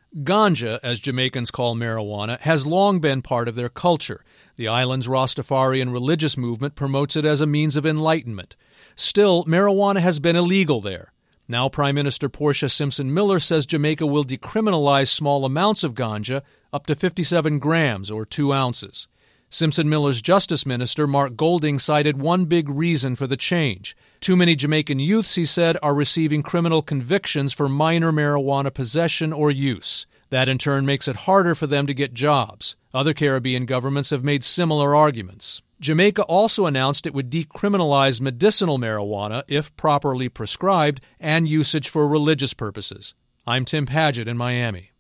Ganja, as Jamaicans call marijuana, has long been part of their culture. The island's Rastafarian religious movement promotes it as a means of enlightenment. Still, marijuana has been illegal there. Now Prime Minister Portia Simpson Miller says Jamaica will decriminalize small amounts of ganja, up to 57 grams or 2 ounces. Simpson Miller's Justice Minister, Mark Golding, cited one big reason for the change. Too many Jamaican youths, he said, are receiving criminal convictions for minor marijuana possession or use. That in turn makes it harder for them to get jobs. Other Caribbean governments have made similar arguments. Jamaica also announced it would decriminalize medicinal marijuana if properly prescribed and usage for religious purposes. I'm Tim Padgett in Miami.